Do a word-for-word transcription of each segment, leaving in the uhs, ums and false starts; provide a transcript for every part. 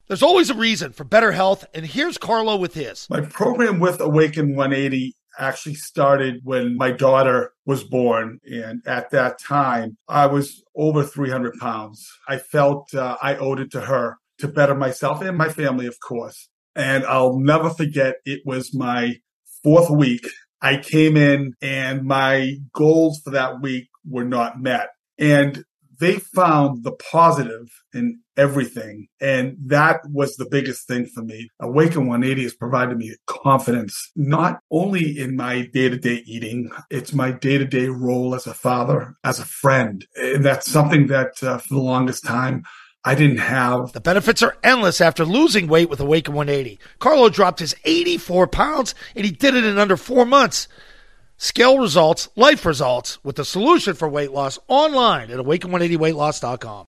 There's always a reason for better health, and here's Carlo with his. My program with Awaken one eighty actually started when my daughter was born, and at that time, I was over three hundred pounds. I felt uh, I owed it to her to better myself and my family, of course. And I'll never forget, it was my fourth week. I came in, and my goals for that week were not met. And they found the positive in everything. And that was the biggest thing for me. Awaken one eighty has provided me confidence, not only in my day-to-day eating, it's my day-to-day role as a father, as a friend. And that's something that uh, for the longest time, I didn't have. The benefits are endless after losing weight with Awaken one eighty. Carlo dropped his eighty-four pounds, and he did it in under four months. Scale results, life results, with the solution for weight loss online at awaken one eighty weight loss dot com.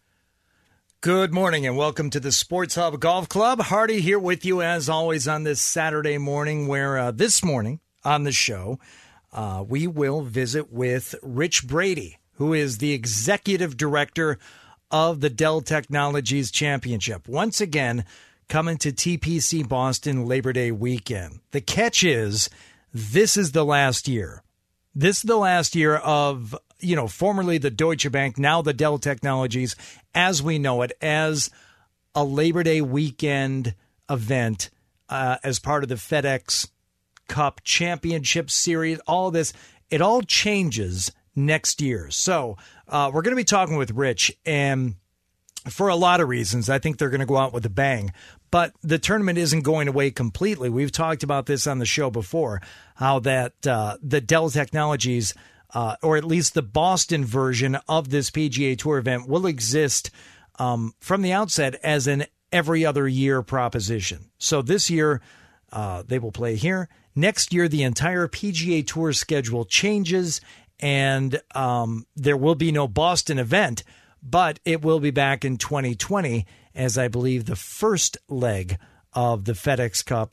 Good morning and welcome to the Sports Hub Golf Club. Hardy here with you as always on this Saturday morning, where uh, this morning on the show, uh, we will visit with Rich Brady, who is the executive director of the Dell Technologies Championship. Once again, coming to T P C Boston Labor Day weekend. The catch is, this is the last year. This is the last year of, you know, formerly the Deutsche Bank, now the Dell Technologies, as we know it, as a Labor Day weekend event, uh, as part of the FedEx Cup Championship Series. All this, it all changes next year. So uh, we're going to be talking with Rich, and for a lot of reasons, I think they're going to go out with a bang. But the tournament isn't going away completely. We've talked about this on the show before, how that uh, the Dell Technologies, uh, or at least the Boston version of this P G A Tour event, will exist um, from the outset as an every other year proposition. So this year, uh, they will play here. Next year, the entire P G A Tour schedule changes, and um, there will be no Boston event, but it will be back in twenty twenty as I believe the first leg of the FedEx Cup,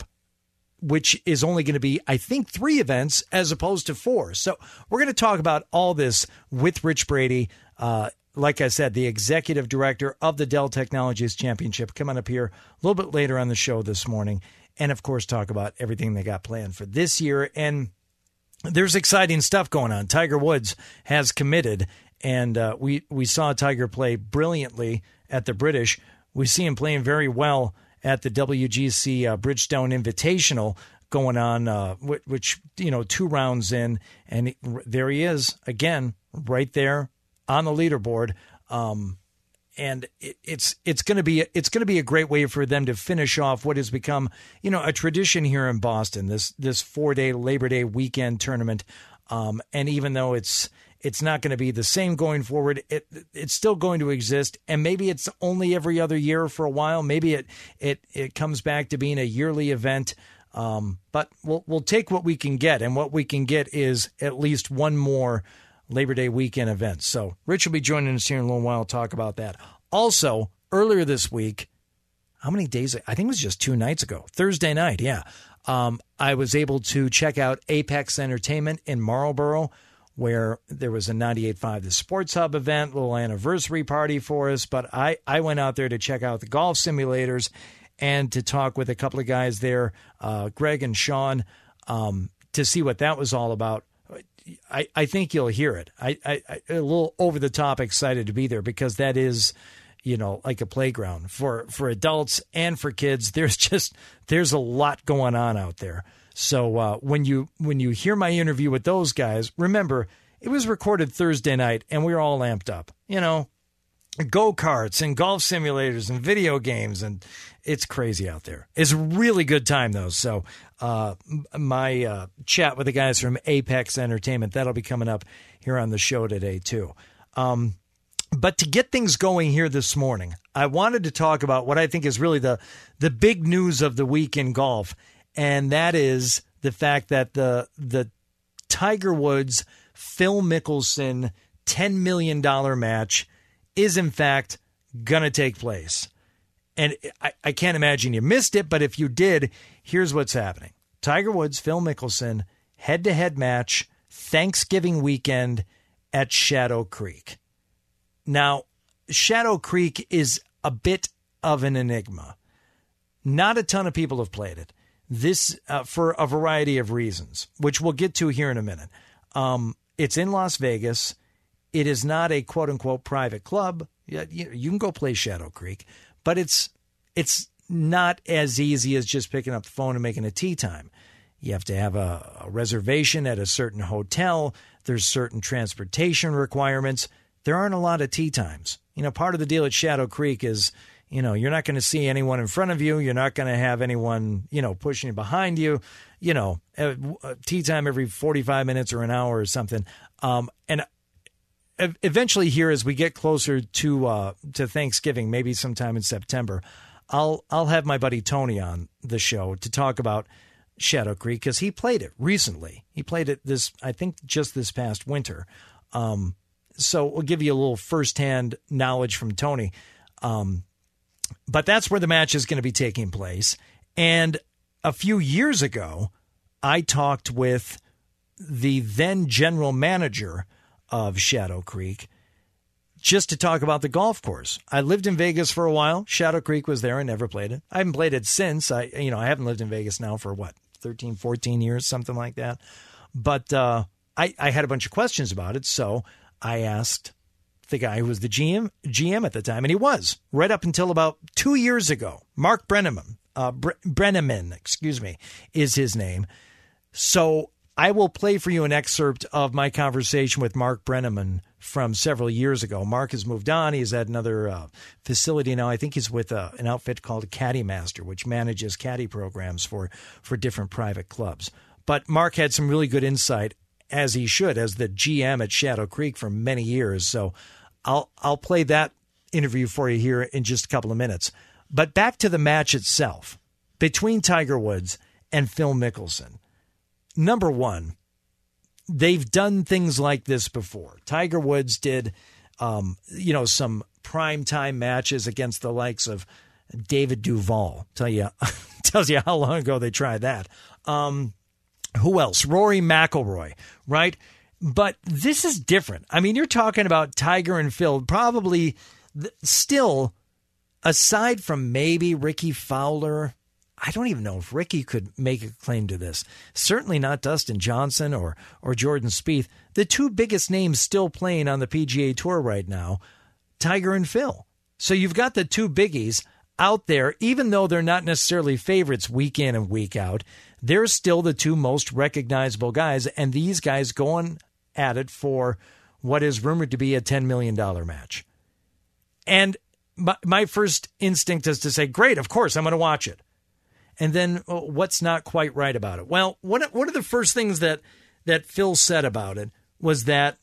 which is only going to be, I think, three events as opposed to four. So we're going to talk about all this with Rich Brady, uh, like I said, the executive director of the Dell Technologies Championship, coming up here a little bit later on the show this morning, and, of course, talk about everything they got planned for this year. And there's exciting stuff going on. Tiger Woods has committed, and uh, we, we saw Tiger play brilliantly at the British. We see him playing very well at the W G C uh, Bridgestone Invitational going on, uh, which, which, you know, two rounds in, and he, there he is again, right there on the leaderboard. Um, and it, it's it's going to be it's going to be a great way for them to finish off what has become, you know, a tradition here in Boston. This this four day Labor Day weekend tournament, um, and even though it's It's not going to be the same going forward, It it's still going to exist, and maybe it's only every other year for a while. Maybe it it it comes back to being a yearly event. Um, but we'll we'll take what we can get, and what we can get is at least one more Labor Day weekend event. So Rich will be joining us here in a little while to talk about that. Also, earlier this week, how many days? I think it was just two nights ago, Thursday night. Yeah, um, I was able to check out Apex Entertainment in Marlboro, where there was a ninety-eight point five The Sports Hub event, little anniversary party for us. But I, I went out there to check out the golf simulators and to talk with a couple of guys there, uh, Greg and Sean, um, to see what that was all about. I, I think you'll hear it. I, I, I a little over the top excited to be there, because that is, you know, like a playground for, for adults and for kids. There's just, there's a lot going on out there. So uh, when you when you hear my interview with those guys, remember, it was recorded Thursday night, and we were all amped up. You know, go-karts and golf simulators and video games, and it's crazy out there. It's a really good time, though. So uh, my uh, chat with the guys from Apex Entertainment, that'll be coming up here on the show today, too. Um, but to get things going here this morning, I wanted to talk about what I think is really the the big news of the week in golf. And that is the fact that the the Tiger Woods Phil Mickelson ten million dollars match is in fact going to take place. And I, I can't imagine you missed it, but if you did, here's what's happening. Tiger Woods, Phil Mickelson, head-to-head match, Thanksgiving weekend at Shadow Creek. Now, Shadow Creek is a bit of an enigma. Not a ton of people have played it. This uh, for a variety of reasons, which we'll get to here in a minute. Um, it's in Las Vegas. It is not a quote-unquote private club. You, you can go play Shadow Creek, but it's it's not as easy as just picking up the phone and making a tee time. You have to have a, a reservation at a certain hotel. There's certain transportation requirements. There aren't a lot of tee times. You know, part of the deal at Shadow Creek is, you know, you're not going to see anyone in front of you. You're not going to have anyone, you know, pushing behind you. You know, a, a tee time every forty-five minutes or an hour or something. Um, and eventually here, as we get closer to uh, to Thanksgiving, maybe sometime in September, I'll I'll have my buddy Tony on the show to talk about Shadow Creek, because he played it recently. He played it this, I think, just this past winter. Um, so we'll give you a little firsthand knowledge from Tony. Um, but that's where the match is going to be taking place. And a few years ago, I talked with the then general manager of Shadow Creek just to talk about the golf course. I lived in Vegas for a while. Shadow Creek was there. I never played it. I haven't played it since. I, you know, I haven't lived in Vegas now for what, thirteen, fourteen years, something like that. But uh, I, I had a bunch of questions about it. So I asked the guy who was the G M, G M at the time, and he was right up until about two years ago. Mark Brenneman, uh, Bre- Brenneman, excuse me, is his name. So I will play for you an excerpt of my conversation with Mark Brenneman from several years ago. Mark has moved on. He's at another uh, facility now. I think he's with uh, an outfit called Caddy Master, which manages caddy programs for, for different private clubs. But Mark had some really good insight, as he should, as the G M at Shadow Creek for many years. So I'll I'll play that interview for you here in just a couple of minutes. But back to the match itself between Tiger Woods and Phil Mickelson. Number one, they've done things like this before. Tiger Woods did, um, you know, some primetime matches against the likes of David Duval. Tell you, tells you how long ago they tried that. Um, who else? Rory McIlroy, right? But this is different. I mean, you're talking about Tiger and Phil, probably th- still, aside from maybe Ricky Fowler. I don't even know if Ricky could make a claim to this. Certainly not Dustin Johnson or or Jordan Spieth. The two biggest names still playing on the P G A Tour right now, Tiger and Phil. So you've got the two biggies out there, even though they're not necessarily favorites week in and week out. They're still the two most recognizable guys, and these guys going at it for what is rumored to be a ten million dollars match. And my, my first instinct is to say, great, of course, I'm going to watch it. And then uh, what's not quite right about it? Well, one, one of the first things that, that Phil said about it was that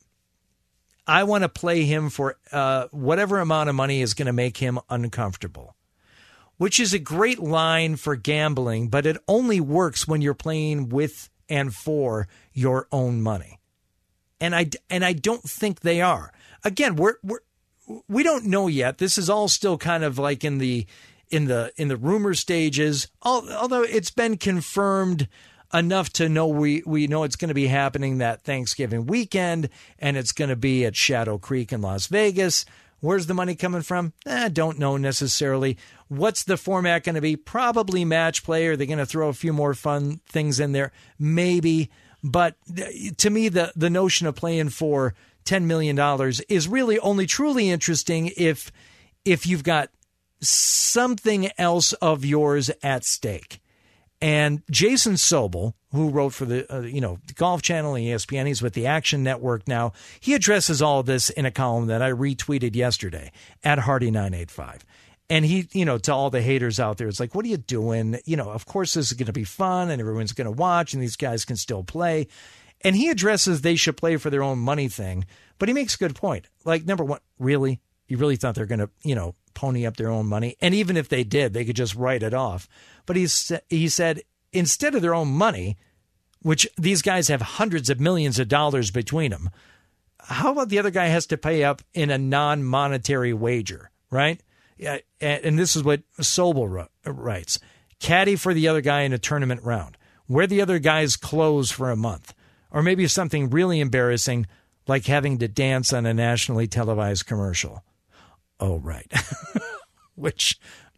I want to play him for uh, whatever amount of money is going to make him uncomfortable, which is a great line for gambling, but it only works when you're playing with and for your own money. And I, and I don't think they are. Again, we're, we're, we don't know yet. This is all still kind of like in the in the in the rumor stages, although it's been confirmed enough to know we, we know it's going to be happening that Thanksgiving weekend, and it's going to be at Shadow Creek in Las Vegas. Where's the money coming from? I eh, don't know necessarily. What's the format going to be? Probably match play. Are they going to throw a few more fun things in there? Maybe. But to me, the, the notion of playing for ten million dollars is really only truly interesting if if you've got something else of yours at stake. And Jason Sobel, who wrote for the uh, you know the Golf Channel and E S P N, he's with the Action Network now. He addresses all of this in a column that I retweeted yesterday at Hardy nine eighty-five. And he, you know, to all the haters out there, it's like, what are you doing? You know, of course this is going to be fun and everyone's going to watch and these guys can still play. And he addresses they should play for their own money thing. But he makes a good point. Like, number one, really? You really thought they're going to, you know, pony up their own money? And even if they did, they could just write it off. But he's, he said, instead of their own money, which these guys have hundreds of millions of dollars between them, how about the other guy has to pay up in a non-monetary wager, right? Yeah, and this is what Sobel writes. Caddy for the other guy in a tournament round. Wear the other guy's clothes for a month. Or maybe something really embarrassing like having to dance on a nationally televised commercial. Oh, right. Which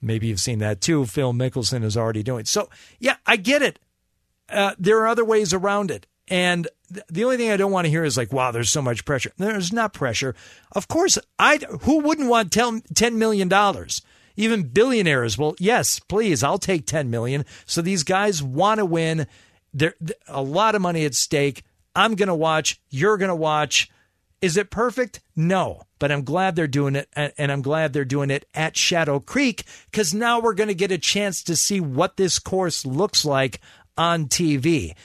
Maybe you've seen that too. Phil Mickelson is already doing it. So, yeah, I get it. Uh, there are other ways around it. And th- the only thing I don't want to hear is like, wow, there's so much pressure. There's not pressure. Of course, I who wouldn't want ten million dollars? Even billionaires. Well, yes, please, I'll take ten million dollars. So these guys want to win. There's a lot of money at stake. I'm going to watch. You're going to watch. Is it perfect? No. But I'm glad they're doing it, and I'm glad they're doing it at Shadow Creek, because now we're going to get a chance to see what this course looks like on T V.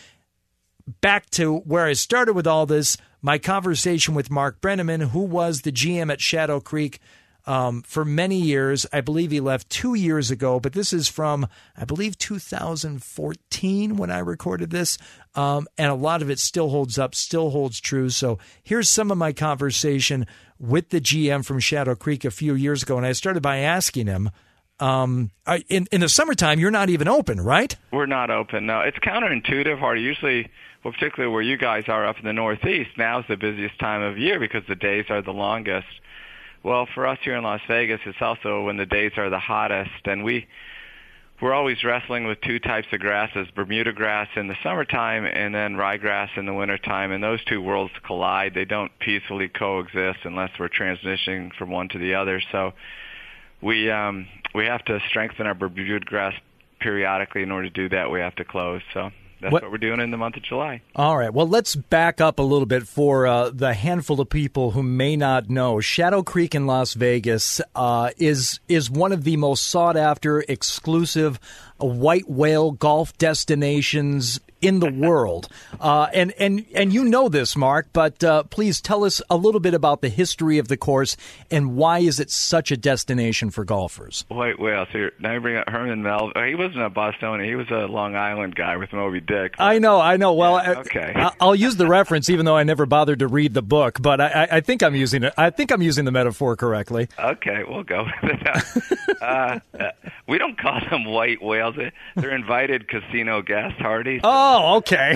Back to where I started with all this, my conversation with Mark Brenneman, who was the G M at Shadow Creek um, for many years. I believe he left two years ago, but this is from, I believe, two thousand fourteen when I recorded this. Um, and a lot of it still holds up, still holds true. So here's some of my conversation with the G M from Shadow Creek a few years ago. And I started by asking him, um, I, in, in the summertime, you're not even open, right? We're not open. No, it's counterintuitive, Hardy. Usually, well, particularly where you guys are up in the Northeast, now's the busiest time of year because the days are the longest. Well, for us here in Las Vegas, it's also when the days are the hottest, and we, we're always wrestling with two types of grasses, Bermuda grass in the summertime and then ryegrass in the wintertime, and those two worlds collide. They don't peacefully coexist unless we're transitioning from one to the other. So we um, we have to strengthen our Bermuda grass periodically. In order to do that, we have to close. So that's what, what we're doing in the month of July. All right. Well, let's back up a little bit for uh, the handful of people who may not know. Shadow Creek in Las Vegas uh, is is one of the most sought-after, exclusive uh, white whale golf destinations in the world. Uh, and, and, and you know this, Mark, but uh, please tell us a little bit about the history of the course and why is it such a destination for golfers? White whale. So you're, now you bring up Herman Melville. He wasn't a Bostonian. He was a Long Island guy with Moby Dick. I know, I know. Well, yeah, okay. I, I'll use the reference, even though I never bothered to read the book. But I, I think I'm using it. I think I'm using the metaphor correctly. Okay, we'll go with it. uh, uh, we don't call them white whales. They're invited casino guests, Hardy. Oh, okay.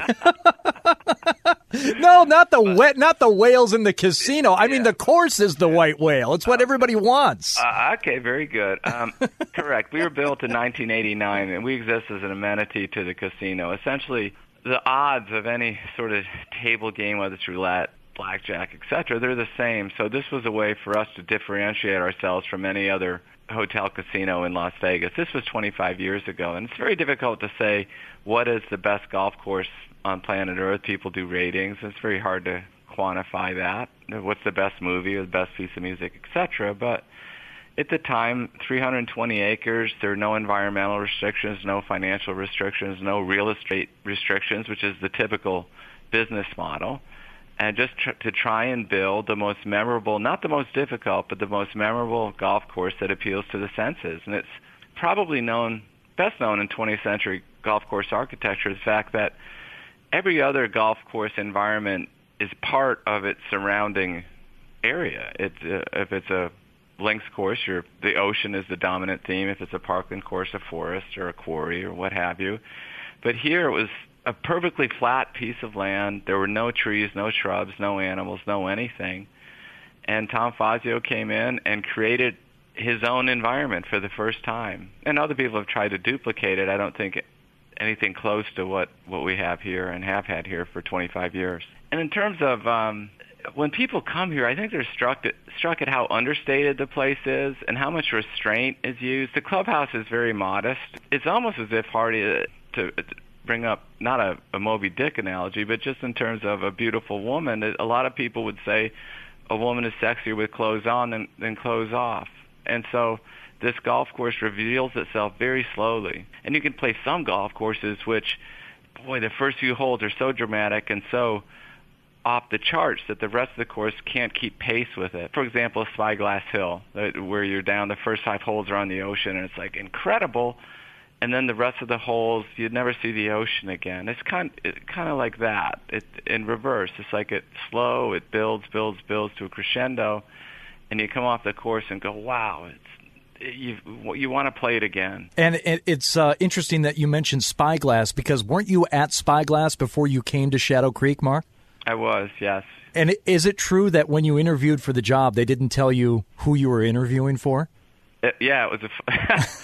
No, not the wet, not the whales in the casino. I yeah. mean, the course is the white whale. It's what uh, everybody wants. Uh, okay, very good. Um, correct. We were built in nineteen eighty-nine, and we exist as an amenity to the casino. Essentially, the odds of any sort of table game, whether it's roulette, blackjack, et cetera, they're the same. So this was a way for us to differentiate ourselves from any other hotel casino in Las Vegas. This was twenty-five years ago, and it's very difficult to say what is the best golf course on planet Earth. People do ratings. It's very hard to quantify that. What's the best movie or the best piece of music, et cetera. But at the time, three hundred twenty acres, there are no environmental restrictions, no financial restrictions, no real estate restrictions, which is the typical business model. And just tr- to try and build the most memorable, not the most difficult, but the most memorable golf course that appeals to the senses. And it's probably known, best known in twentieth century golf course architecture, the fact that every other golf course environment is part of its surrounding area. It's, uh, if it's a links course, you're, the ocean is the dominant theme. If it's a parkland course, a forest or a quarry or what have you. But here it was a perfectly flat piece of land. There were no trees, no shrubs, no animals, no anything. And Tom Fazio came in and created his own environment for the first time. And other people have tried to duplicate it. I don't think anything close to what, what we have here and have had here for twenty-five years. And in terms of um, when people come here, I think they're struck at, struck at how understated the place is and how much restraint is used. The clubhouse is very modest. It's almost as if Hardy, uh, to, to bring up not a, a Moby Dick analogy, but just in terms of a beautiful woman, a lot of people would say a woman is sexier with clothes on than, than clothes off. And so this golf course reveals itself very slowly. And you can play some golf courses which, boy, the first few holes are so dramatic and so off the charts that the rest of the course can't keep pace with it. For example, Spyglass Hill, where you're down, the first five holes are on the ocean, and it's like incredible. And then the rest of the holes, you'd never see the ocean again. It's kind, it, kind of like that. It, in reverse, it's like it's slow, it builds, builds, builds to a crescendo, and you come off the course and go, wow, it's you you want to play it again. And it's uh, interesting that you mentioned Spyglass, because weren't you at Spyglass before you came to Shadow Creek, Mark? I was, yes. And is it true that when you interviewed for the job, they didn't tell you who you were interviewing for? It, yeah, it was a.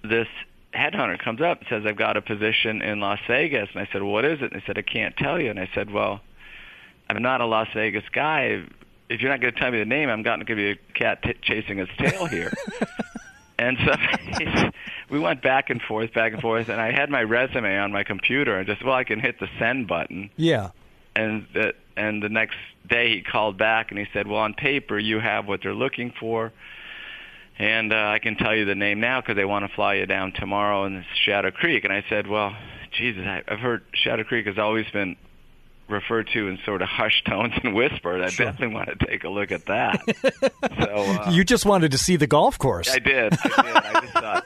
this headhunter comes up and says, I've got a position in Las Vegas. And I said, well, what is it? And they said, I can't tell you. And I said, well, I'm not a Las Vegas guy. If you're not going to tell me the name, I'm not going to be a cat t- chasing its tail here. And so we went back and forth, back and forth, and I had my resume on my computer and just, well, I can hit the send button. Yeah. And the, and the next day he called back and he said, well, on paper you have what they're looking for, and uh, I can tell you the name now because they want to fly you down tomorrow in Shadow Creek. And I said, well, Jesus, I, I've heard Shadow Creek has always been referred to in sort of hushed tones and whispered. I sure. definitely want to take a look at that. so uh, You just wanted to see the golf course. I did. I did. I just thought,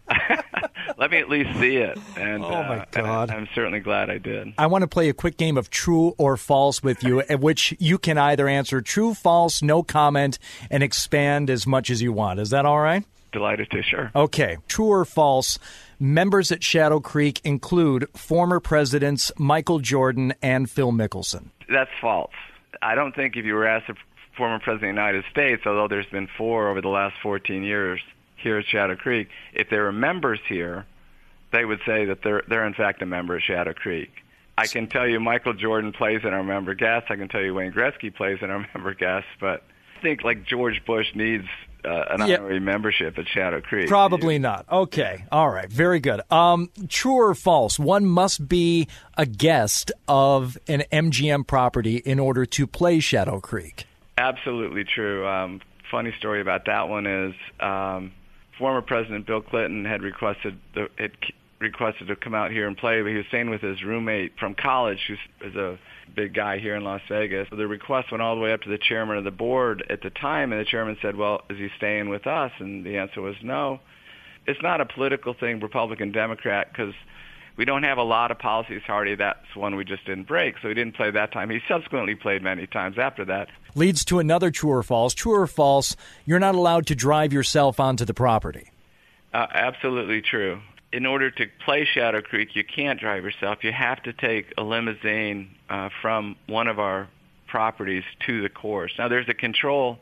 let me at least see it. And, oh, my God. Uh, I'm certainly glad I did. I want to play a quick game of true or false with you, at which you can either answer true, false, no comment, and expand as much as you want. Is that all right? Delighted to, sure. Okay. True or false, members at Shadow Creek include former presidents Michael Jordan and Phil Mickelson. That's false. I don't think if you were asked a former president of the United States, although there's been four over the last fourteen years here at Shadow Creek, if there were members here, they would say that they're they're in fact a member of Shadow Creek. I can tell you Michael Jordan plays in our member guest. I can tell you Wayne Gretzky plays in our member guest, but I think like George Bush needs uh, an yeah. honorary membership at Shadow Creek. Probably you, not. Okay. All right. Very good. Um, true or false, one must be a guest of an M G M property in order to play Shadow Creek. Absolutely true. Um, funny story about that one is um, former President Bill Clinton had requested the, had requested to come out here and play, but he was staying with his roommate from college, who's a big guy here in Las Vegas. So the request went all the way up to the chairman of the board at the time, and the chairman said, well, is he staying with us? And the answer was no. It's not a political thing, Republican, Democrat, because we don't have a lot of policies, Hardy. That's one we just didn't break, so he didn't play that time. He subsequently played many times after that. Leads to another true or false. True or false, you're not allowed to drive yourself onto the property. Uh, absolutely true. In order to play Shadow Creek, you can't drive yourself. You have to take a limousine uh, from one of our properties to the course. Now, there's a control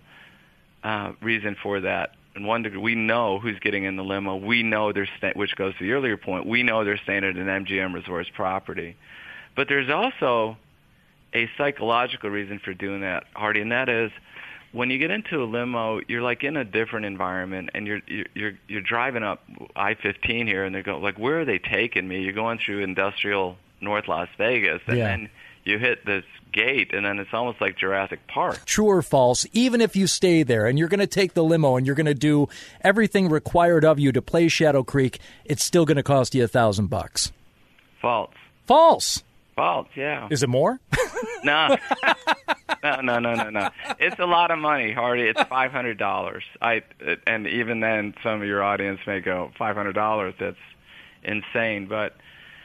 uh, reason for that. In one degree, we know who's getting in the limo. We know they're stay- which goes to the earlier point. We know they're staying at an M G M Resorts property. But there's also a psychological reason for doing that, Hardy, and that is when you get into a limo, you're like in a different environment, and you're you're you're driving up I fifteen here, and they go like, where are they taking me? You're going through industrial North Las Vegas, and yeah. then you hit this gate, and then it's almost like Jurassic Park. True or false, even if you stay there and you're going to take the limo and you're going to do everything required of you to play Shadow Creek, it's still going to cost you a thousand bucks. False. False. False, yeah. Is it more? No. no, no, no, no, no. It's a lot of money, Hardy. It's five hundred dollars. I and even then, some of your audience may go, five hundred dollars, that's insane. But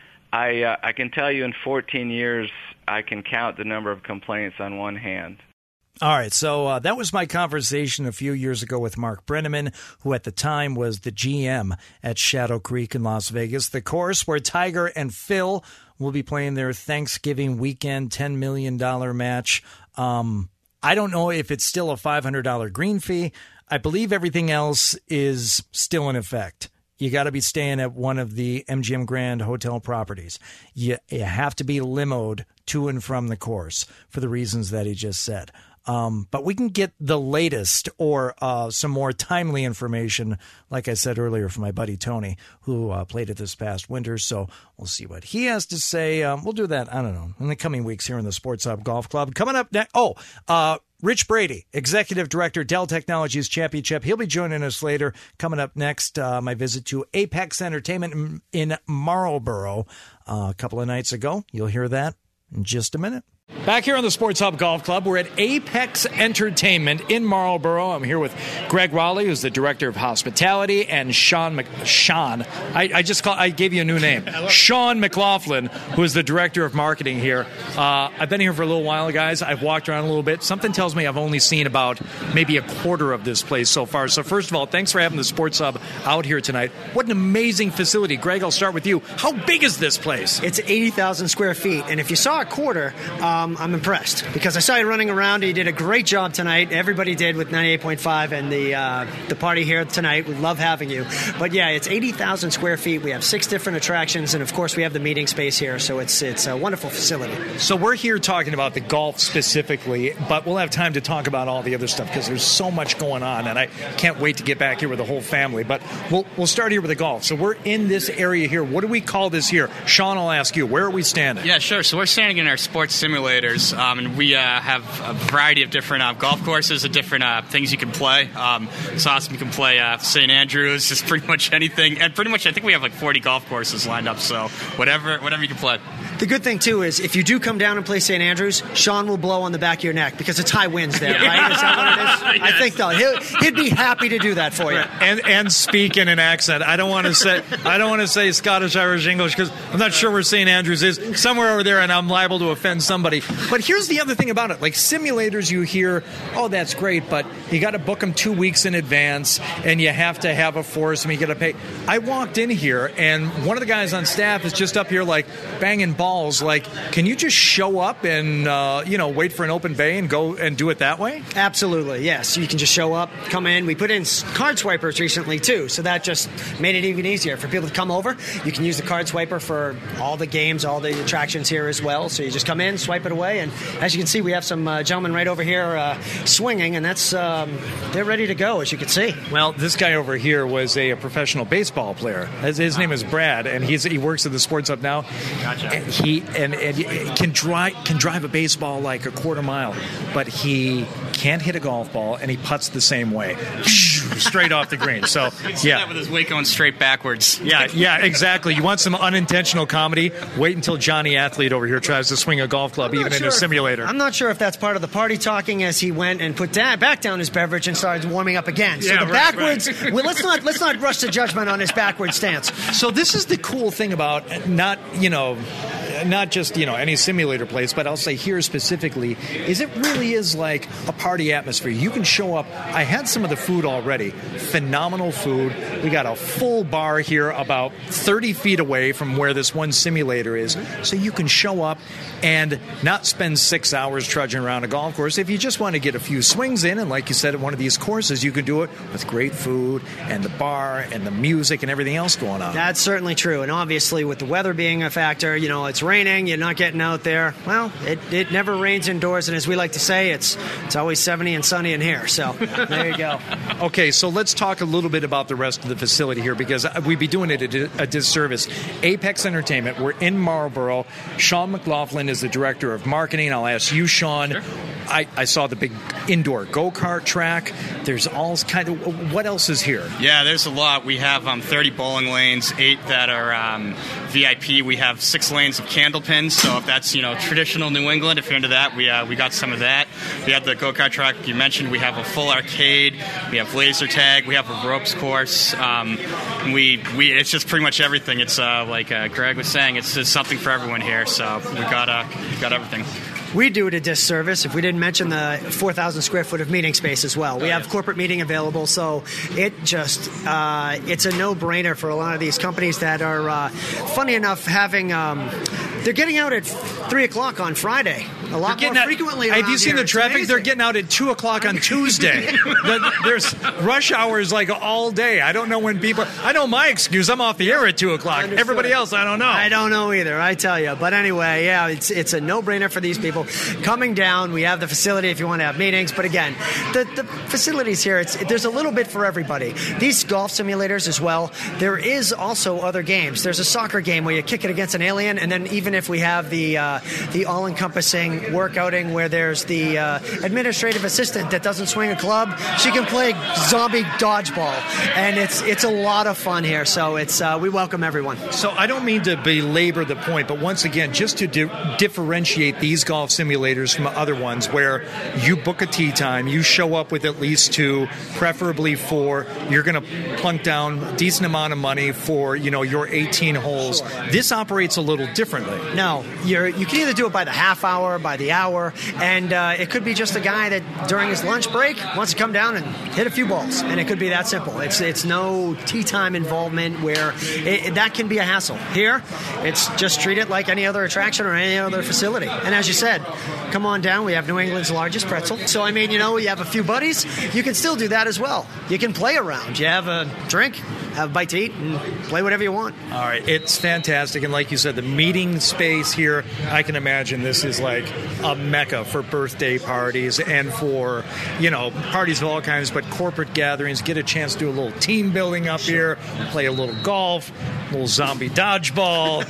I uh, I can tell you in fourteen years, I can count the number of complaints on one hand. All right, so uh, that was my conversation a few years ago with Mark Brenneman, who at the time was the G M at Shadow Creek in Las Vegas, the course where Tiger and Phil will be playing their Thanksgiving weekend ten million dollars match. Um, I don't know if it's still a five hundred dollars green fee. I believe everything else is still in effect. You got to be staying at one of the M G M Grand Hotel properties. You, you have to be limoed to and from the course for the reasons that he just said. Um, but we can get the latest or uh, some more timely information, like I said earlier, from my buddy Tony, who uh, played it this past winter. So we'll see what he has to say. Um, we'll do that, I don't know, in the coming weeks here in the Sports Hub Golf Club. Coming up next, oh, uh, Rich Brady, Executive Director, Dell Technologies Championship. He'll be joining us later. Coming up next, uh, my visit to Apex Entertainment in Marlboro uh, a couple of nights ago. You'll hear that in just a minute. Back here on the Sports Hub Golf Club, we're at Apex Entertainment in Marlboro. I'm here with Greg Raleigh, who's the Director of Hospitality, and Sean Mc... Sean. I, I just call, I gave you a new name. Sean McLaughlin, who is the Director of Marketing here. Uh, I've been here for a little while, guys. I've walked around a little bit. Something tells me I've only seen about maybe a quarter of this place so far. So first of all, thanks for having the Sports Hub out here tonight. What an amazing facility. Greg, I'll start with you. How big is this place? It's eighty thousand square feet, and if you saw a quarter... Uh, um, I'm impressed because I saw you running around. You did a great job tonight. Everybody did with ninety-eight point five and the uh, the party here tonight. We love having you. But yeah, it's eighty thousand square feet. We have six different attractions, and of course we have the meeting space here. So it's it's a wonderful facility. So we're here talking about the golf specifically, but we'll have time to talk about all the other stuff because there's so much going on, and I can't wait to get back here with the whole family. But we'll we'll start here with the golf. So we're in this area here. What do we call this here? Sean, I'll ask you. Where are we standing? Yeah, sure. So we're standing in our sports simulators, um, and we uh, have a variety of different uh, golf courses and different uh, things you can play. Um, it's awesome. You can play uh, Saint Andrews, just pretty much anything. And pretty much, I think we have like forty golf courses lined up, so whatever whatever you can play. The good thing, too, is if you do come down and play Saint Andrews, Sean will blow on the back of your neck because it's high winds there, right? Is that what it is? Yes. I think, though. He'll, he'd be happy to do that for you. And and speak in an accent. I don't want to say I don't want to say Scottish, Irish, English because I'm not sure where Saint Andrews is. Somewhere over there, and I'm liable to offend somebody. But here's the other thing about it. Like simulators, you hear, oh, that's great, but you got to book them two weeks in advance, and you have to have a foursome. You got to pay. I walked in here, and one of the guys on staff is just up here, like, banging balls. Like, can you just show up and, uh, you know, wait for an open bay and go and do it that way? Absolutely, yes. You can just show up, come in. We put in card swipers recently, too, so that just made it even easier for people to come over. You can use the card swiper for all the games, all the attractions here as well. So you just come in, swipe it away, and as you can see, we have some uh, gentlemen right over here uh, swinging, and that's um, they're ready to go, as you can see. Well, this guy over here was a, a professional baseball player. His, his name is Brad, and he's he works at the Sports Hub now. Gotcha. And he and, and can drive can drive a baseball like a quarter mile, but he can't hit a golf ball, and he putts the same way, straight off the green. So yeah, that with his weight going straight backwards. Yeah, yeah, exactly. You want some unintentional comedy? Wait until Johnny Athlete over here tries to swing a golf club, even sure in a simulator. If, I'm not sure if that's part of the party talking as he went and put da- back down his beverage and started warming up again. So yeah, the right, backwards. Right. Well, let's not let's not rush to judgment on his backward stance. So this is the cool thing about not you know. Not just, you know, any simulator place, but I'll say here specifically, is it really is like a party atmosphere. You can show up. I had some of the food already. Phenomenal food. We got a full bar here about thirty feet away from where this one simulator is. So you can show up and not spend six hours trudging around a golf course. If you just want to get a few swings in, and like you said, at one of these courses, you can do it with great food and the bar and the music and everything else going on. That's certainly true. And obviously with the weather being a factor, you know, it's raining, you're not getting out there. Well, it, it never rains indoors, and as we like to say, it's it's always seventy and sunny in here. So there you go. Okay, so let's talk a little bit about the rest of the facility here, because we'd be doing it a, a disservice. Apex Entertainment, we're in Marlboro. Sean McLaughlin is the director of marketing. I'll ask you, Sean. Sure. I, I saw the big indoor go-kart track. There's all kind of, what else is here? Yeah, there's a lot. We have um, thirty bowling lanes, eight that are um, V I P. We have six lanes of candle pins. So if that's, you know, traditional New England, if you're into that, we uh, we got some of that. We have the go-kart track you mentioned. We have a full arcade. We have laser tag. We have a ropes course. Um, we we it's just pretty much everything. It's uh, like uh, Greg was saying. It's just something for everyone here. So we got uh, we got everything. We do it a disservice if we didn't mention the four thousand square foot of meeting space as well. We oh, have yes. corporate meeting available, so it just uh, it's a no-brainer for a lot of these companies that are, uh, funny enough, having um, they're getting out at three o'clock on Friday. A lot more out, frequently. Have you seen here. the traffic? They're getting out at two o'clock on Tuesday. the, there's rush hours like all day. I don't know when people. I know my excuse. I'm off the air at two o'clock. Understood. Everybody else, I don't know. I don't know either. I tell you. But anyway, yeah, it's it's a no-brainer for these people coming down. We have the facility if you want to have meetings. But again, the the facilities here. It's there's a little bit for everybody. These golf simulators as well. There is also other games. There's a soccer game where you kick it against an alien, and then even if we have the uh, the all-encompassing workouting where there's the uh, administrative assistant that doesn't swing a club, she can play zombie dodgeball, and it's it's a lot of fun here. So it's uh, we welcome everyone. So I don't mean to belabor the point, but once again, just to di- differentiate these golf simulators from other ones, where you book a tee time, you show up with at least two, preferably four. You're going to plunk down a decent amount of money for you know your eighteen holes. This operates a little differently. No, you're, you can either do it by the half hour, by the hour, and uh, it could be just a guy that during his lunch break wants to come down and hit a few balls, and it could be that simple. It's it's no tee time involvement where it, that can be a hassle. Here, it's just treat it like any other attraction or any other facility. And as you said, come on down. We have New England's largest pretzel. So, I mean, you know, you have a few buddies. You can still do that as well. You can play around. You have a drink, have a bite to eat, and play whatever you want. All right. It's fantastic. And like you said, the meeting space here, I can imagine this is like a mecca for birthday parties and for, you know, parties of all kinds, but corporate gatherings. Get a chance to do a little team building up here, play a little golf, a little zombie dodgeball,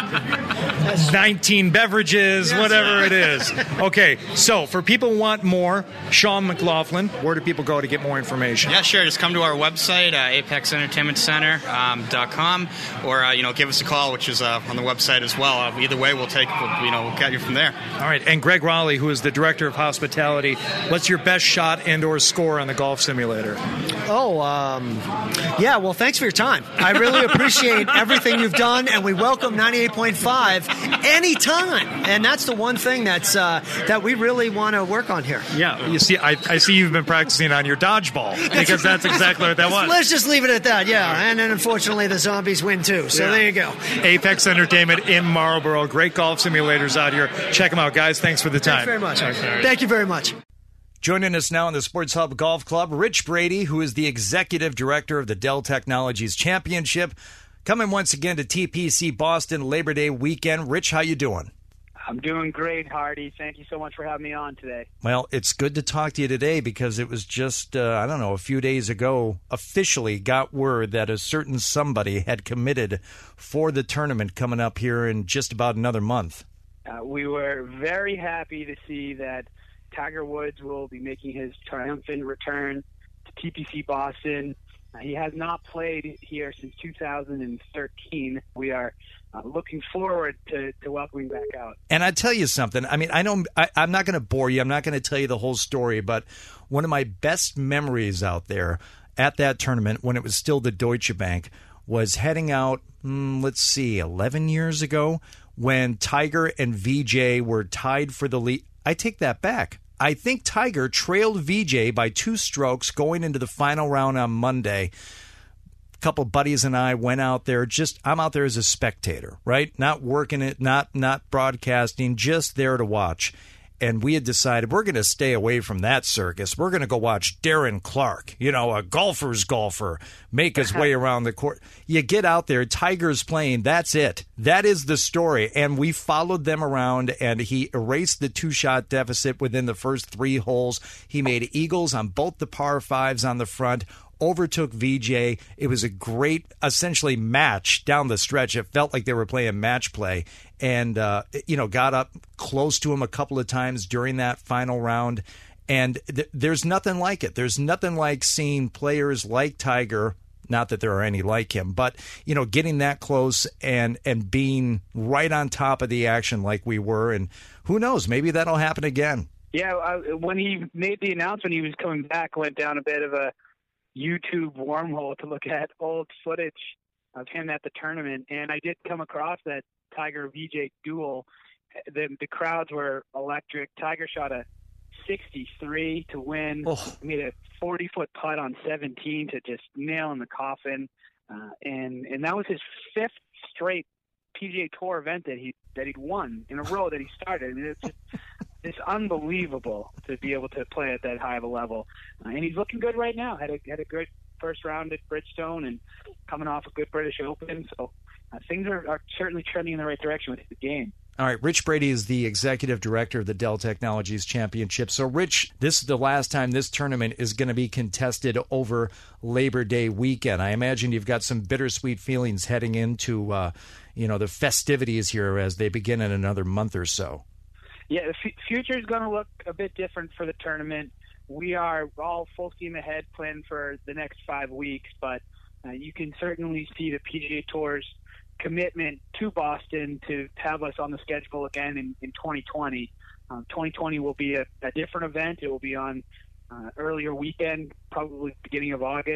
nineteen beverages, whatever it is. Okay, so for people who want more, Sean McLaughlin, where do people go to get more information? Yeah, sure. Just come to our website, uh, apex entertainment center dot com, or uh, you know, give us a call, which is uh, on the website as well. Uh, either way, we'll take, we'll, you know, we'll get you from there. All right, and Greg Raleigh, who is the director of hospitality, what's your best shot and/or score on the golf simulator? Oh, um, yeah. Well, thanks for your time. I really appreciate everything you've done, and we welcome ninety-eight point five anytime. And that's the one thing that's uh, that we really want to work on here. Yeah, you see, I, I see you've been practicing on your dodgeball because that's exactly what that was. Let's just leave it at that. Yeah, and then unfortunately the zombies win too. So yeah. There you go. Apex Entertainment in Marlboro. Great golf simulators out here. Check them out, guys. Thanks for the time. Thanks very much. Thank you very much. Joining us now in the Sports Hub Golf Club, Rich Brady, who is the executive director of the Dell Technologies Championship, coming once again to T P C Boston Labor Day weekend. Rich, how you doing? I'm doing great, Hardy. Thank you so much for having me on today. Well, it's good to talk to you today because it was just, uh, I don't know, a few days ago, officially got word that a certain somebody had committed for the tournament coming up here in just about another month. Uh, we were very happy to see that Tiger Woods will be making his triumphant return to T P C Boston. Uh, he has not played here since two thousand thirteen. We are uh, looking forward to, to welcoming back out. And I tell you something. I mean, I know I, I'm not going to bore you. I'm not going to tell you the whole story, but one of my best memories out there at that tournament when it was still the Deutsche Bank was heading out, mm, let's see, eleven years ago when Tiger and V J were tied for the lead. I take that back. I think Tiger trailed V J by two strokes going into the final round on Monday. A couple of buddies and I went out there. Just I'm out there as a spectator, right? Not working it, not not broadcasting, just there to watch. And we had decided we're going to stay away from that circus. We're going to go watch Darren Clarke, you know, a golfer's golfer, make his way around the court. You get out there, Tiger's playing, that's it. That is the story. And we followed them around, and he erased the two-shot deficit within the first three holes. He made eagles on both the par fives on the front, overtook V J. It was a great, essentially, match down the stretch. It felt like they were playing match play. And, uh, you know, got up close to him a couple of times during that final round. And th- there's nothing like it. There's nothing like seeing players like Tiger, not that there are any like him, but, you know, getting that close and, and being right on top of the action like we were. And who knows, maybe that'll happen again. Yeah, I, when he made the announcement he was coming back, went down a bit of a YouTube wormhole to look at old footage of him at the tournament, and I did come across that Tiger V J duel. The, the crowds were electric. Tiger shot a sixty-three to win. Oh. Made a forty-foot putt on seventeen to just nail in the coffin, uh, and and that was his fifth straight P G A Tour event that he that he'd won in a row that he started. I mean, it's just, it's unbelievable to be able to play at that high of a level, uh, and he's looking good right now. Had a had a good first round at Bridgestone and coming off a good British Open, so uh, things are, are certainly trending in the right direction with the game. All right, Rich Brady is the executive director of the Dell Technologies Championship. So, Rich, this is the last time this tournament is going to be contested over Labor Day weekend. I imagine you've got some bittersweet feelings heading into, uh, you know, the festivities here as they begin in another month or so. Yeah, the f- future is going to look a bit different for the tournament. We are all full steam ahead planning for the next five weeks, but uh, you can certainly see the P G A Tour's commitment to Boston to have us on the schedule again in, in twenty twenty. Um, twenty twenty will be a, a different event. It will be on uh, earlier weekend, probably beginning of August.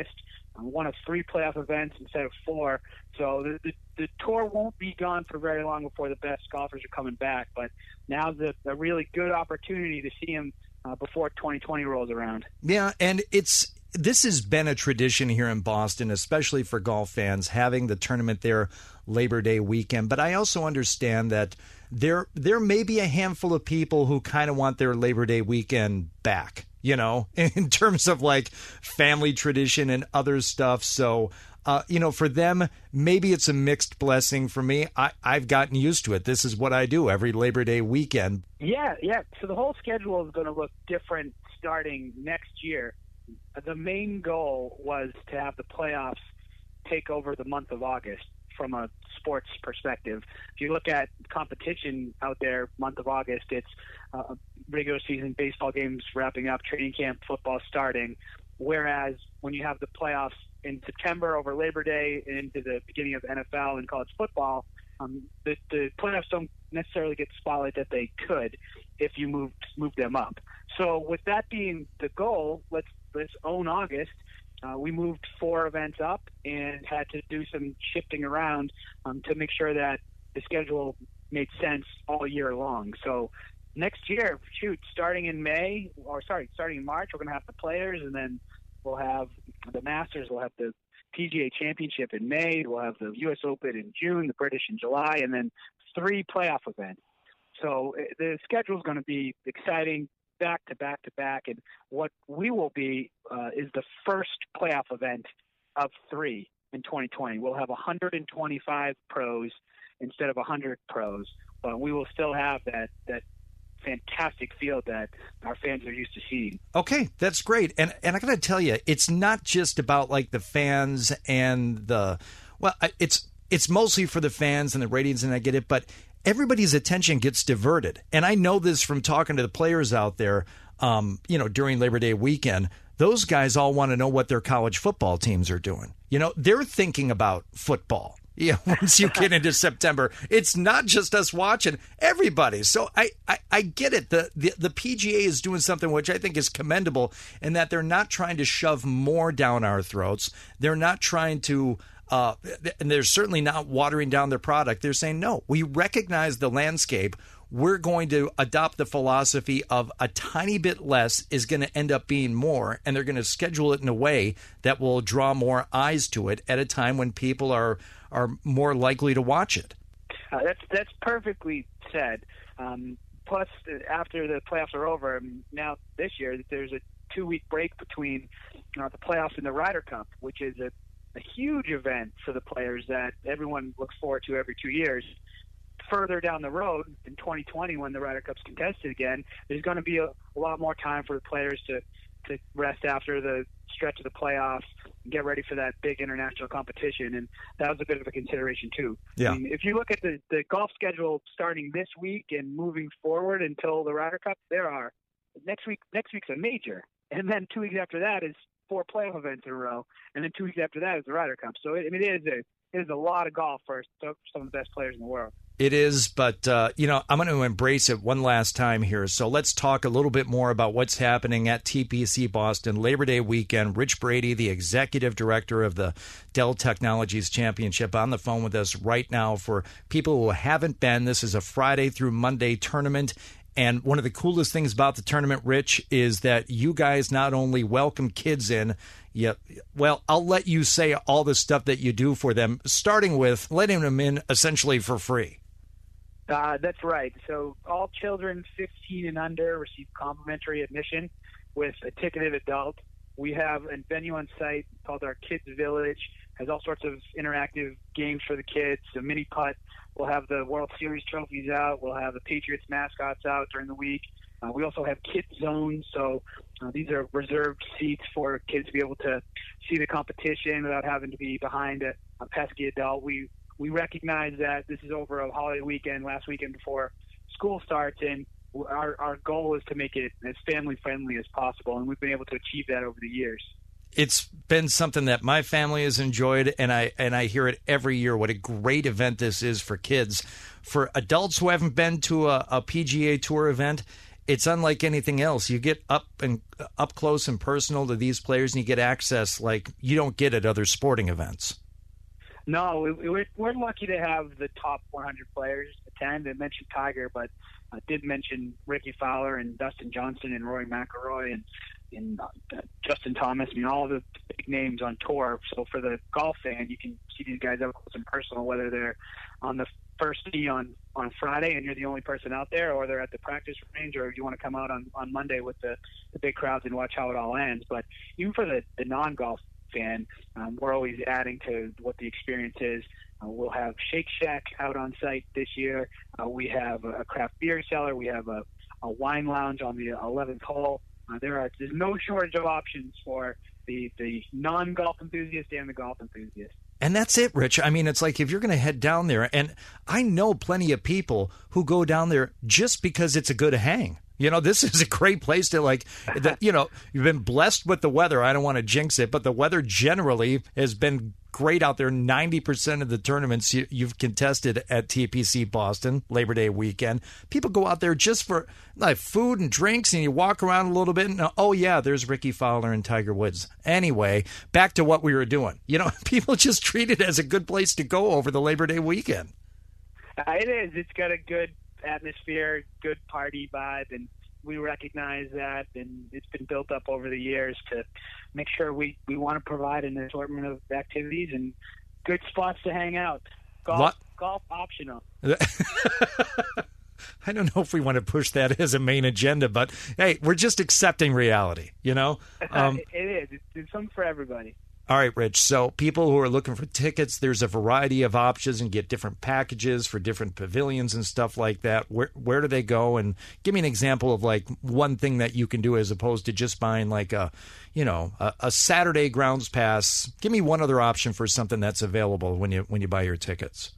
uh, one of three playoff events instead of four. So the, the, the tour won't be gone for very long before the best golfers are coming back. But now's a, a really good opportunity to see them uh, before twenty twenty rolls around. Yeah, and it's this has been a tradition here in Boston, especially for golf fans, having the tournament there Labor Day weekend. But I also understand that there there may be a handful of people who kind of want their Labor Day weekend back, you know, in terms of like family tradition and other stuff. So, uh, you know, for them, maybe it's a mixed blessing. For me, I, I've gotten used to it. This is what I do every Labor Day weekend. Yeah, yeah. So the whole schedule is going to look different starting next year. The main goal was to have the playoffs take over the month of August from a sports perspective. If you look at competition out there, month of August, it's uh, regular season baseball games wrapping up, training camp, football starting, whereas when you have the playoffs in September over Labor Day and into the beginning of N F L and college football, um, the, the playoffs don't necessarily get spotlight that they could if you move move them up. So with that being the goal, let's let's own August. Uh, we moved four events up and had to do some shifting around um, to make sure that the schedule made sense all year long. So next year, shoot, starting in May, or sorry, starting in March, we're going to have the Players, and then we'll have the Masters, we'll have the P G A Championship in May, we'll have the U S Open in June, the British in July, and then three playoff events. So the schedule is going to be exciting, back to back to back, and what we will be uh, is the first playoff event of three in twenty twenty. We'll have one hundred twenty-five pros instead of one hundred pros, but we will still have that that fantastic field that our fans are used to seeing. Okay, that's great. And and I got to tell you, it's not just about like the fans and the well, it's it's mostly for the fans and the ratings, and I get it, but everybody's attention gets diverted. And I know this from talking to the players out there, um, you know, during Labor Day weekend. Those guys all want to know what their college football teams are doing. You know, they're thinking about football. Yeah, once you get into September, it's not just us watching, everybody. So I, I, I get it. The, the the P G A is doing something which I think is commendable in that they're not trying to shove more down our throats. They're not trying to Uh, and they're certainly not watering down their product. They're saying, no, we recognize the landscape. We're going to adopt the philosophy of a tiny bit less is going to end up being more, and they're going to schedule it in a way that will draw more eyes to it at a time when people are are more likely to watch it. Uh, that's that's perfectly said. Um, plus, after the playoffs are over, now this year there's a two-week break between you know, the playoffs and the Ryder Cup, which is a a huge event for the players that everyone looks forward to every two years. Further down the road in twenty twenty, when the Ryder Cup's contested again, there's going to be a, a lot more time for the players to, to rest after the stretch of the playoffs and get ready for that big international competition. And that was a bit of a consideration too. Yeah. I mean, if you look at the, the golf schedule starting this week and moving forward until the Ryder Cup, there are next week, next week's a major. And then two weeks after that is four playoff events in a row, and then two weeks after that is the Ryder Cup. So, it, I mean, it is a it is a lot of golf for some of the best players in the world. It is, but, uh, you know, I'm going to embrace it one last time here. So let's talk a little bit more about what's happening at T P C Boston Labor Day weekend. Rich Brady, the executive director of the Dell Technologies Championship, on the phone with us right now. For people who haven't been, this is a Friday through Monday tournament. And one of the coolest things about the tournament, Rich, is that you guys not only welcome kids in, you, well, I'll let you say all the stuff that you do for them, starting with letting them in essentially for free. Uh, that's right. So all children fifteen and under receive complimentary admission with a ticketed adult. We have a venue on site called our Kids Village. Has all sorts of interactive games for the kids, a mini putt. We'll have the World Series trophies out. We'll have the Patriots mascots out during the week. Uh, we also have kids zones, so uh, these are reserved seats for kids to be able to see the competition without having to be behind a, a pesky adult. We we recognize that this is over a holiday weekend, last weekend before school starts, and our our goal is to make it as family friendly as possible, and we've been able to achieve that over the years. It's been something that my family has enjoyed, and I and I hear it every year. What a great event this is for kids. For adults who haven't been to a, a P G A Tour event, it's unlike anything else. You get up and up close and personal to these players, and you get access like you don't get at other sporting events. No, we, we're, we're lucky to have the top one hundred players attend. I mentioned Tiger, but I did mention Ricky Fowler and Dustin Johnson and Rory McIlroy and, and uh, Justin Thomas. I mean, all the big names on tour. So for the golf fan, you can see these guys up close and personal, whether they're on the first tee on, on Friday and you're the only person out there, or they're at the practice range, or you want to come out on, on Monday with the, the big crowds and watch how it all ends. But even for the, the non-golf fan, um, we're always adding to what the experience is. Uh, we'll have Shake Shack out on site this year. Uh, we have a craft beer cellar. We have a, a wine lounge on the eleventh hole. Uh, there are there's no shortage of options for the, the non-golf enthusiast and the golf enthusiast. And that's it, Rich. I mean, it's like if you're going to head down there, and I know plenty of people who go down there just because it's a good hang. You know, this is a great place to, like, the, you know, you've been blessed with the weather. I don't want to jinx it, but the weather generally has been great out there. ninety percent of the tournaments you, you've contested at T P C Boston, Labor Day weekend, people go out there just for like food and drinks, and you walk around a little bit, and oh, yeah, there's Ricky Fowler and Tiger Woods. Anyway, back to what we were doing. You know, people just treat it as a good place to go over the Labor Day weekend. Uh, it is. It's got a good atmosphere, good party vibe, and we recognize that, and it's been built up over the years to make sure we, we want to provide an assortment of activities and good spots to hang out. Golf, what? golf optional. I don't know if we want to push that as a main agenda, but hey, we're just accepting reality, you know? Um, it is. It's, it's something for everybody. All right, Rich. So people who are looking for tickets, there's a variety of options and get different packages for different pavilions and stuff like that. Where where do they go? And give me an example of like one thing that you can do as opposed to just buying like a, you know, a, a Saturday grounds pass. Give me one other option for something that's available when you when you buy your tickets.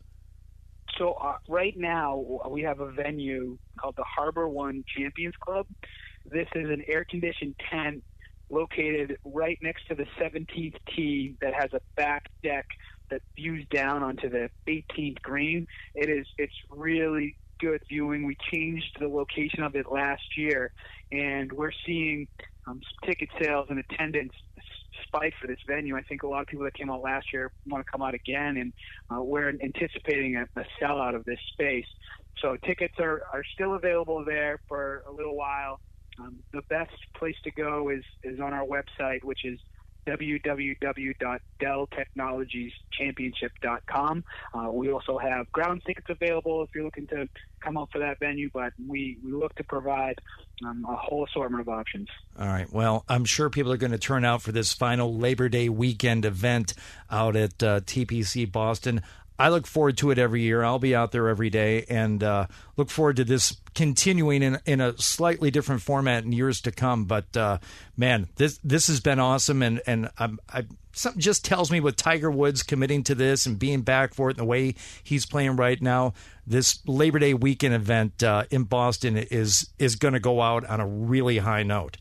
So uh, right now we have a venue called the Harbor One Champions Club. This is an air-conditioned tent located right next to the seventeenth tee that has a back deck that views down onto the eighteenth green. It is, it's really good viewing. We changed the location of it last year, and we're seeing um, some ticket sales and attendance spike for this venue. I think a lot of people that came out last year want to come out again, and uh, we're anticipating a, a sellout of this space. So tickets are, are still available there for a little while. Um, the best place to go is, is on our website, which is w w w dot dell technologies championship dot com. Uh, we also have ground tickets available if you're looking to come out for that venue, but we, we look to provide um, a whole assortment of options. All right. Well, I'm sure people are going to turn out for this final Labor Day weekend event out at uh, T P C Boston. I look forward to it every year. I'll be out there every day, and uh, look forward to this continuing in, in a slightly different format in years to come. But, uh, man, this this has been awesome, and, and I'm, I, something just tells me with Tiger Woods committing to this and being back for it and the way he's playing right now, this Labor Day weekend event uh, in Boston is, is going to go out on a really high note.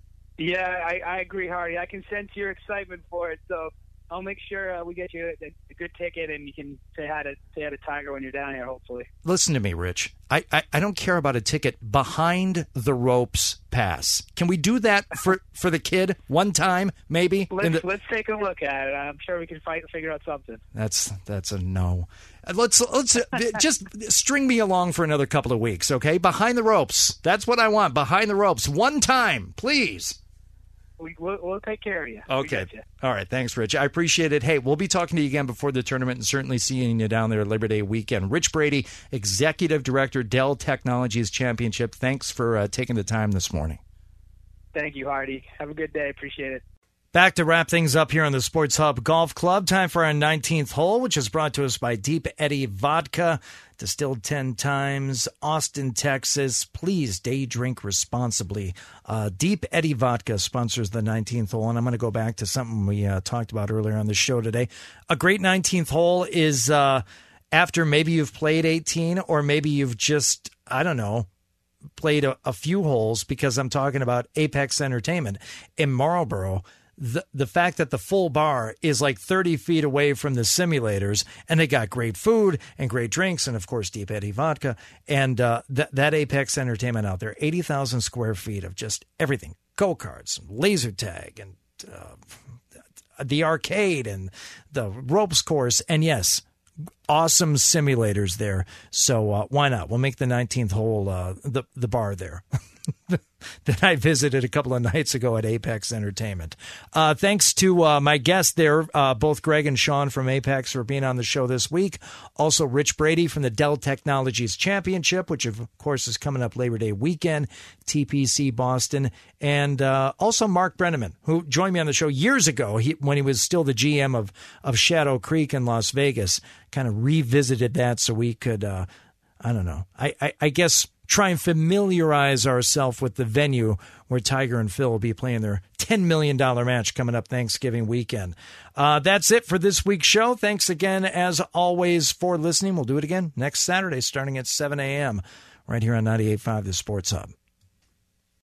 Yeah, I, I agree, Hardy. I can sense your excitement for it, so I'll make sure uh, we get you a, a good ticket, and you can say hi to say hi to Tiger when you're down here, hopefully. Listen to me, Rich. I, I, I don't care about a ticket behind the ropes pass. Can we do that for, for the kid one time, maybe? Let's, the, let's take a look at it. I'm sure we can fight figure out something. That's that's a no. Let's let's just string me along for another couple of weeks, okay? Behind the ropes. That's what I want. Behind the ropes, one time, please. We, we'll, we'll take care of you. Okay. All right. Thanks, Rich. I appreciate it. Hey, we'll be talking to you again before the tournament and certainly seeing you down there at Labor Day weekend. Rich Brady, Executive Director, Dell Technologies Championship. Thanks for uh, taking the time this morning. Thank you, Hardy. Have a good day. Appreciate it. Back to wrap things up here on the Sports Hub Golf Club. Time for our nineteenth hole, which is brought to us by Deep Eddy Vodka. Distilled ten times, Austin, Texas. Please day drink responsibly. Uh, Deep Eddy Vodka sponsors the nineteenth hole, and I'm going to go back to something we uh, talked about earlier on the show today. A great nineteenth hole is uh, after maybe you've played eighteen, or maybe you've just, I don't know, played a, a few holes, because I'm talking about Apex Entertainment in Marlboro. the the fact that the full bar is like thirty feet away from the simulators, and they got great food and great drinks, and of course Deep Eddy vodka, and uh, th- that Apex Entertainment out there, eighty thousand square feet of just everything, go-karts, and laser tag, and uh, the arcade, and the ropes course, and yes, awesome simulators there. So uh, why not? We'll make the nineteenth hole uh, the the bar there. That I visited a couple of nights ago at Apex Entertainment. Uh, thanks to uh, my guests there, uh, both Greg and Sean from Apex, for being on the show this week. Also, Rich Brady from the Dell Technologies Championship, which of course is coming up Labor Day weekend, T P C Boston, and uh, also Mark Brenneman, who joined me on the show years ago he, when he was still the G M of, of Shadow Creek in Las Vegas. Kind of revisited that so we could, uh, I don't know, I, I, I guess... try and familiarize ourselves with the venue where Tiger and Phil will be playing their ten million dollars match coming up Thanksgiving weekend. Uh, that's it for this week's show. Thanks again, as always, for listening. We'll do it again next Saturday starting at seven a.m. right here on ninety-eight point five The Sports Hub.